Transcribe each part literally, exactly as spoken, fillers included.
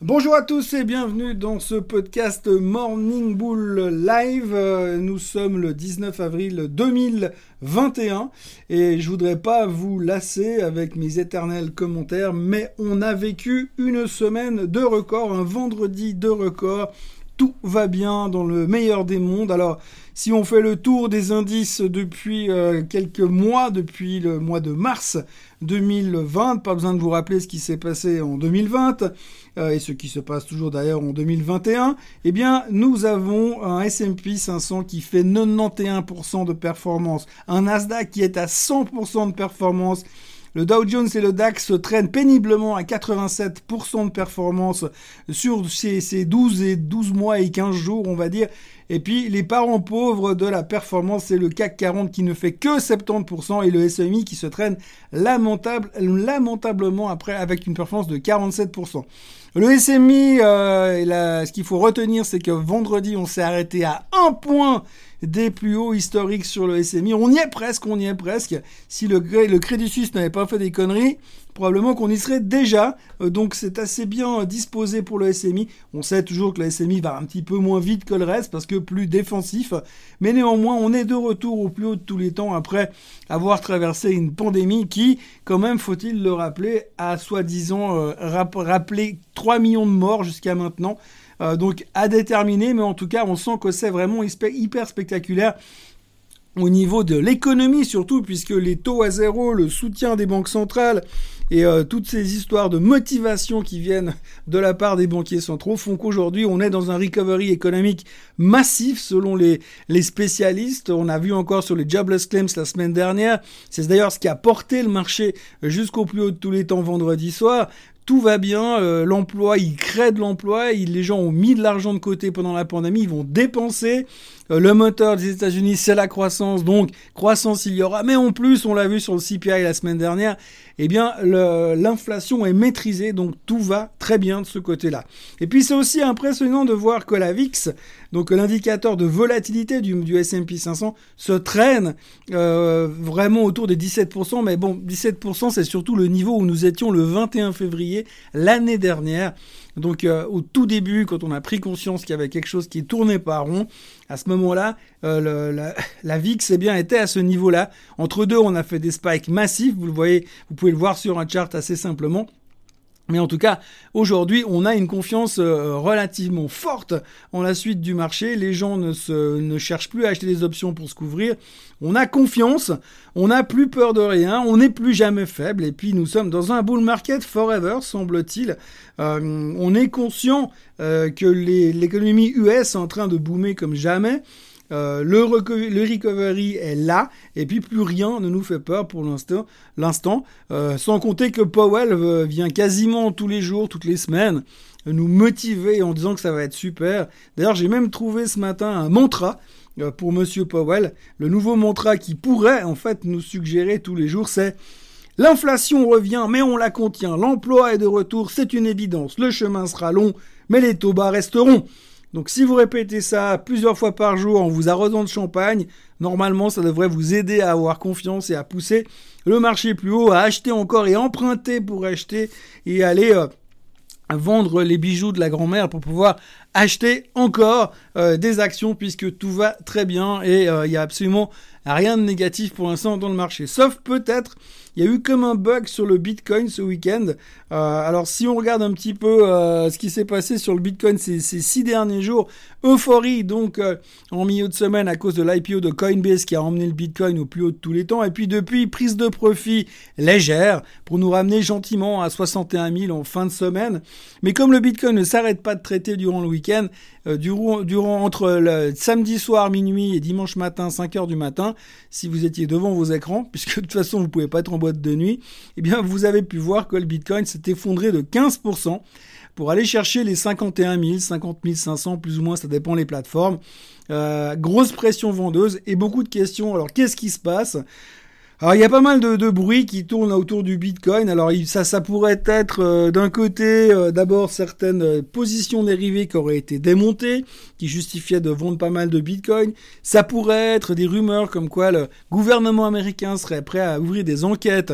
Bonjour à tous et bienvenue dans ce podcast Morning Bull Live. Nous sommes le dix-neuf avril deux mille vingt et un et je voudrais pas vous lasser avec mes éternels commentaires, mais on a vécu une semaine de record, un vendredi de record. Tout va bien dans le meilleur des mondes. Alors, si on fait le tour des indices depuis euh, quelques mois, depuis le mois de mars deux mille vingt, pas besoin de vous rappeler ce qui s'est passé en deux mille vingt, euh, et ce qui se passe toujours d'ailleurs en deux mille vingt et un, eh bien, nous avons un S and P cinq cents qui fait quatre-vingt-onze pour cent de performance, un Nasdaq qui est à cent pour cent de performance. Le Dow Jones et le DAX traînent péniblement à quatre-vingt-sept pour cent de performance sur ces, ces douze et douze mois et quinze jours, on va dire. Et puis, les parents pauvres de la performance, c'est le C A C quarante qui ne fait que soixante-dix pour cent et le S M I qui se traîne lamentable, lamentablement après avec une performance de quarante-sept pour cent. Le S M I, euh, la, ce qu'il faut retenir, c'est que vendredi, on s'est arrêté à un point des plus hauts historiques sur le S M I. On y est presque, on y est presque. Si le, le Crédit Suisse n'avait pas fait des conneries, probablement qu'on y serait déjà. Euh, donc c'est assez bien disposé pour le S M I. On sait toujours que le S M I va un petit peu moins vite que le reste parce que plus défensif. Mais néanmoins, on est de retour au plus haut de tous les temps après avoir traversé une pandémie qui, quand même, faut-il le rappeler, a soi-disant euh, rap- rappelé trois millions de morts jusqu'à maintenant. Euh, donc à déterminer, mais en tout cas, on sent que c'est vraiment hyper spectaculaire au niveau de l'économie surtout, puisque les taux à zéro, le soutien des banques centrales et euh, toutes ces histoires de motivation qui viennent de la part des banquiers centraux font qu'aujourd'hui, on est dans un recovery économique massif selon les, les spécialistes. On a vu encore sur les jobless claims la semaine dernière. C'est d'ailleurs ce qui a porté le marché jusqu'au plus haut de tous les temps vendredi soir. Tout va bien, euh, l'emploi, il crée de l'emploi, il, les gens ont mis de l'argent de côté pendant la pandémie, ils vont dépenser. Euh, le moteur des États-Unis, c'est la croissance, donc croissance il y aura. Mais en plus, on l'a vu sur le C P I la semaine dernière, eh bien le, l'inflation est maîtrisée, donc tout va très bien de ce côté-là. Et puis c'est aussi impressionnant de voir que la V I X, donc l'indicateur de volatilité du, du S and P cinq cents, se traîne euh, vraiment autour des dix-sept pour cent. Mais bon, dix-sept pour cent, c'est surtout le niveau où nous étions le vingt et un février l'année dernière. Donc euh, au tout début, quand on a pris conscience qu'il y avait quelque chose qui tournait pas rond, à ce moment-là, euh, le, la, la V I X eh bien, était à ce niveau-là. Entre deux, on a fait des spikes massifs. Vous le voyez, vous pouvez le voir sur un chart assez simplement. Mais en tout cas, aujourd'hui, on a une confiance euh, relativement forte en la suite du marché. Les gens ne, se, ne cherchent plus à acheter des options pour se couvrir. On a confiance, on n'a plus peur de rien, on n'est plus jamais faible. Et puis, nous sommes dans un bull market forever, semble-t-il. Euh, on est conscient euh, que les, l'économie U S est en train de boomer comme jamais. Euh, le, reco- le recovery est là, et puis plus rien ne nous fait peur pour l'instant, l'instant euh, sans compter que Powell euh, vient quasiment tous les jours, toutes les semaines, nous motiver en disant que ça va être super. D'ailleurs, j'ai même trouvé ce matin un mantra euh, pour Monsieur Powell. Le nouveau mantra qui pourrait en fait nous suggérer tous les jours, c'est « L'inflation revient, mais on la contient. L'emploi est de retour, c'est une évidence. Le chemin sera long, mais les taux bas resteront. » Donc si vous répétez ça plusieurs fois par jour en vous arrosant de champagne, normalement ça devrait vous aider à avoir confiance et à pousser le marché plus haut, à acheter encore et emprunter pour acheter et aller euh, vendre les bijoux de la grand-mère pour pouvoir acheter encore euh, des actions puisque tout va très bien et il euh, n'y a absolument rien de négatif pour l'instant dans le marché. Sauf peut-être, il y a eu comme un bug sur le Bitcoin ce week-end. Euh, alors si on regarde un petit peu euh, ce qui s'est passé sur le Bitcoin ces, ces six derniers jours, euphorie donc euh, en milieu de semaine à cause de l'I P O de Coinbase qui a emmené le Bitcoin au plus haut de tous les temps. Et puis depuis, prise de profit légère pour nous ramener gentiment à soixante et un mille en fin de semaine. Mais comme le Bitcoin ne s'arrête pas de traiter durant le week-end, euh, durant, durant entre le samedi soir minuit et dimanche matin cinq heures du matin, si vous étiez devant vos écrans, puisque de toute façon vous pouvez pas être en boîte de nuit, eh bien vous avez pu voir que le Bitcoin s'est effondré de quinze pour cent pour aller chercher les cinquante et un mille, cinquante mille cinq cents, plus ou moins, ça dépend les plateformes. Euh, grosse pression vendeuse et beaucoup de questions. Alors qu'est-ce qui se passe ? Alors il y a pas mal de, de bruit qui tourne autour du Bitcoin. Alors ça, ça pourrait être euh, d'un côté euh, d'abord certaines euh, positions dérivées qui auraient été démontées, qui justifiaient de vendre pas mal de Bitcoin. Ça pourrait être des rumeurs comme quoi le gouvernement américain serait prêt à ouvrir des enquêtes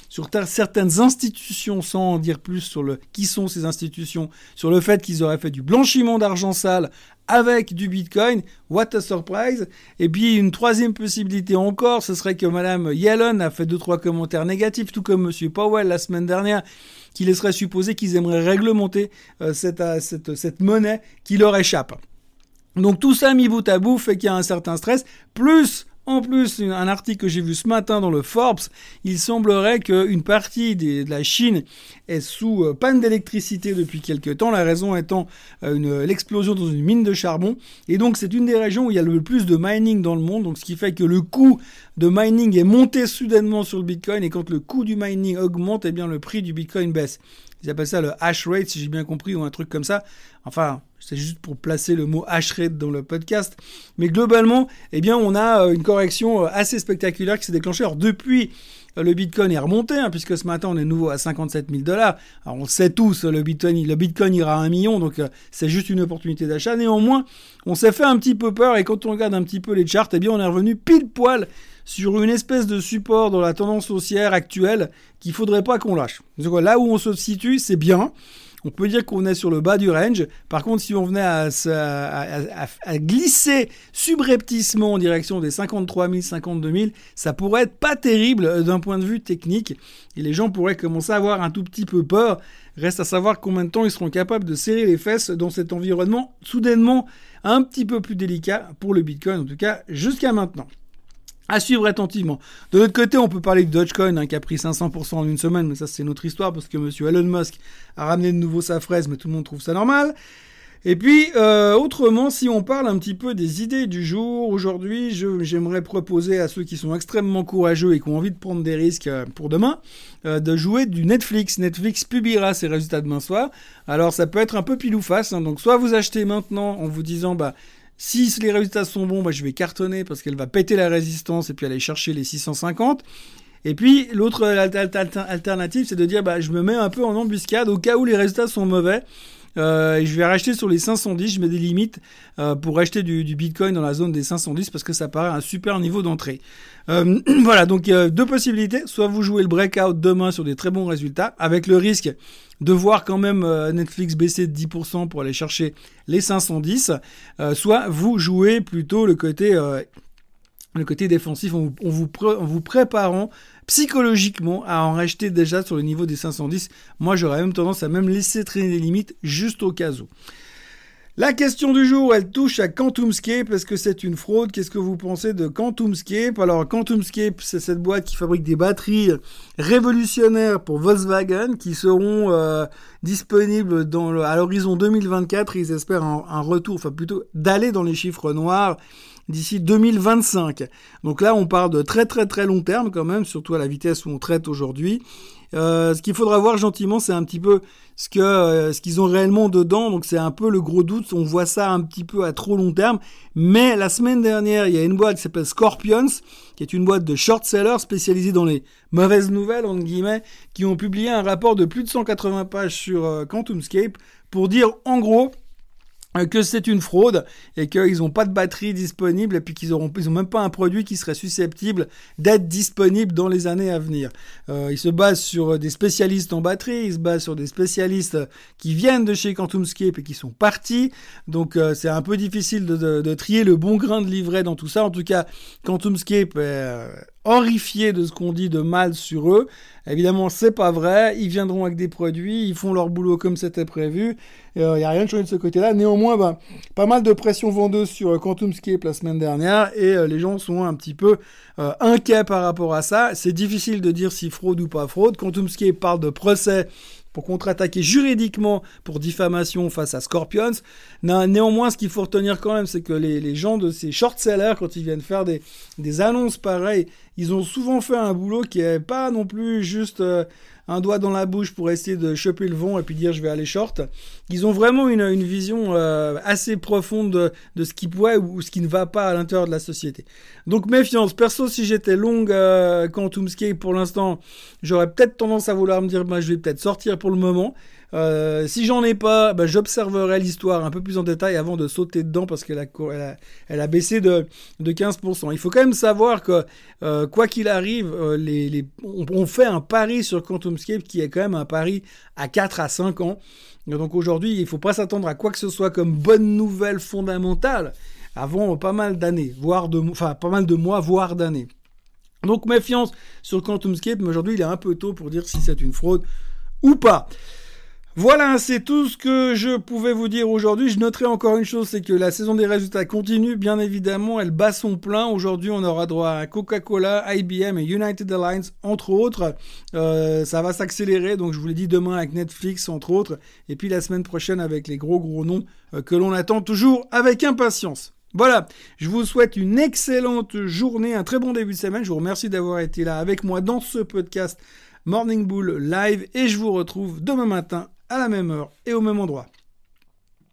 sur ter- certaines institutions, sans en dire plus sur le qui sont ces institutions, sur le fait qu'ils auraient fait du blanchiment d'argent sale avec du Bitcoin. What a surprise. Et puis une troisième possibilité encore, ce serait que Madame Yellen a fait deux trois commentaires négatifs, tout comme Monsieur Powell la semaine dernière, qui laisserait supposer qu'ils aimeraient réglementer euh, cette, euh, cette, cette monnaie qui leur échappe. Donc tout ça mis bout à bout fait qu'il y a un certain stress, plus en plus un article que j'ai vu ce matin dans le Forbes, il semblerait qu'une partie des, de la Chine est sous euh, panne d'électricité depuis quelques temps, la raison étant euh, une, l'explosion dans une mine de charbon, et donc c'est une des régions où il y a le plus de mining dans le monde, donc ce qui fait que le coût de mining est monté soudainement sur le Bitcoin, et quand le coût du mining augmente, eh bien le prix du Bitcoin baisse. Ils appellent ça le hash rate, si j'ai bien compris, ou un truc comme ça. Enfin, c'est juste pour placer le mot hash rate dans le podcast. Mais globalement, eh bien, on a une correction assez spectaculaire qui s'est déclenchée. Alors, depuis, le Bitcoin est remonté, hein, puisque ce matin, on est de nouveau à cinquante-sept mille dollars. Alors, on le sait tous, le Bitcoin, le Bitcoin ira à un million, donc euh, c'est juste une opportunité d'achat. Néanmoins, on s'est fait un petit peu peur, et quand on regarde un petit peu les charts, eh bien, on est revenu pile poil sur une espèce de support dans la tendance haussière actuelle qu'il faudrait pas qu'on lâche. Donc là où on se situe, c'est bien. On peut dire qu'on est sur le bas du range. Par contre, si on venait à, à, à, à glisser subrepticement en direction des cinquante-trois mille, cinquante-deux mille, ça pourrait être pas terrible d'un point de vue technique. Et les gens pourraient commencer à avoir un tout petit peu peur. Reste à savoir combien de temps ils seront capables de serrer les fesses dans cet environnement soudainement un petit peu plus délicat pour le Bitcoin, en tout cas jusqu'à maintenant. À suivre attentivement. De l'autre côté, on peut parler de Dogecoin, hein, qui a pris cinq cents pour cent en une semaine, mais ça c'est notre histoire, parce que monsieur Elon Musk a ramené de nouveau sa fraise, mais tout le monde trouve ça normal. Et puis, euh, autrement, si on parle un petit peu des idées du jour, aujourd'hui, je, j'aimerais proposer à ceux qui sont extrêmement courageux et qui ont envie de prendre des risques euh, pour demain, euh, de jouer du Netflix. Netflix publiera ses résultats demain soir. Alors, ça peut être un peu pile ou face, hein, donc soit vous achetez maintenant en vous disant, bah, si les résultats sont bons, bah, je vais cartonner parce qu'elle va péter la résistance et puis aller chercher les six cent cinquante. Et puis, l'autre alternative, c'est de dire, bah, je me mets un peu en embuscade au cas où les résultats sont mauvais. Euh, je vais racheter sur les cinq cent dix, je mets des limites euh, pour acheter du, du Bitcoin dans la zone des cinq cent dix parce que ça paraît un super niveau d'entrée. Euh, voilà, donc euh, deux possibilités. Soit vous jouez le breakout demain sur des très bons résultats, avec le risque de voir quand même euh, Netflix baisser de dix pour cent pour aller chercher les cinq cent dix, euh, soit vous jouez plutôt le côté... Euh, le côté défensif en vous, en, vous pré- en vous préparant psychologiquement à en racheter déjà sur le niveau des cinq cent dix. Moi, j'aurais même tendance à même laisser traîner les limites juste au cas où. La question du jour, elle touche à QuantumScape. Est-ce que c'est une fraude? Qu'est-ce que vous pensez de QuantumScape? Alors, QuantumScape, c'est cette boîte qui fabrique des batteries révolutionnaires pour Volkswagen qui seront euh, disponibles dans le, à l'horizon deux mille vingt-quatre. Ils espèrent un, un retour, enfin plutôt d'aller dans les chiffres noirs d'ici deux mille vingt-cinq. Donc là, on parle de très très très long terme quand même, surtout à la vitesse où on traite aujourd'hui. Euh, ce qu'il faudra voir gentiment, c'est un petit peu ce que euh, ce qu'ils ont réellement dedans. Donc c'est un peu le gros doute. On voit ça un petit peu à trop long terme. Mais la semaine dernière, il y a une boîte qui s'appelle Scorpions, qui est une boîte de short sellers spécialisée dans les mauvaises nouvelles, entre guillemets, qui ont publié un rapport de plus de cent quatre-vingts pages sur euh, QuantumScape pour dire en gros que c'est une fraude et qu'ils n'ont pas de batterie disponible et puis qu'ils auront, ils ont même pas un produit qui serait susceptible d'être disponible dans les années à venir. Euh, ils se basent sur des spécialistes en batterie, ils se basent sur des spécialistes qui viennent de chez QuantumScape et qui sont partis. Donc euh, c'est un peu difficile de, de, de trier le bon grain de livret dans tout ça. En tout cas, QuantumScape est euh, horrifié de ce qu'on dit de mal sur eux. Évidemment, c'est pas vrai. Ils viendront avec des produits, ils font leur boulot comme c'était prévu. Il euh, n'y a rien de changé de ce côté-là. Néanmoins, ben, pas mal de pression vendeuse sur euh, QuantumScape la semaine dernière et euh, les gens sont un petit peu euh, inquiets par rapport à ça. C'est difficile de dire si fraude ou pas fraude. QuantumScape parle de procès pour contre-attaquer juridiquement pour diffamation face à Scorpions. Né- néanmoins, ce qu'il faut retenir quand même, c'est que les, les gens de ces short-sellers, quand ils viennent faire des, des annonces pareilles, ils ont souvent fait un boulot qui est pas non plus juste euh, un doigt dans la bouche pour essayer de choper le vent et puis dire je vais aller short. Ils ont vraiment une, une vision euh, assez profonde de, de ce qui pourrait ou ce qui ne va pas à l'intérieur de la société. Donc méfiance. Perso, si j'étais long euh, QuantumScape pour l'instant, j'aurais peut-être tendance à vouloir me dire bah, je vais peut-être sortir pour le moment. Euh, si j'en ai pas, bah, j'observerai l'histoire un peu plus en détail avant de sauter dedans parce qu'elle a, elle a, elle a baissé de, de quinze pour cent. Il faut quand même savoir que, euh, quoi qu'il arrive, euh, les, les, on, on fait un pari sur QuantumScape qui est quand même un pari à quatre à cinq ans. Donc aujourd'hui, il ne faut pas s'attendre à quoi que ce soit comme bonne nouvelle fondamentale avant pas mal d'années, voire de, enfin pas mal de mois, voire d'années. Donc méfiance sur QuantumScape, mais aujourd'hui il est un peu tôt pour dire si c'est une fraude ou pas. Voilà, c'est tout ce que je pouvais vous dire aujourd'hui. Je noterai encore une chose, c'est que la saison des résultats continue, bien évidemment, elle bat son plein. Aujourd'hui, on aura droit à Coca-Cola, I B M et United Airlines, entre autres. Euh, ça va s'accélérer, donc je vous l'ai dit demain avec Netflix, entre autres. Et puis la semaine prochaine avec les gros gros noms euh, que l'on attend toujours avec impatience. Voilà, je vous souhaite une excellente journée, un très bon début de semaine. Je vous remercie d'avoir été là avec moi dans ce podcast Morning Bull Live et je vous retrouve demain matin à la même heure et au même endroit.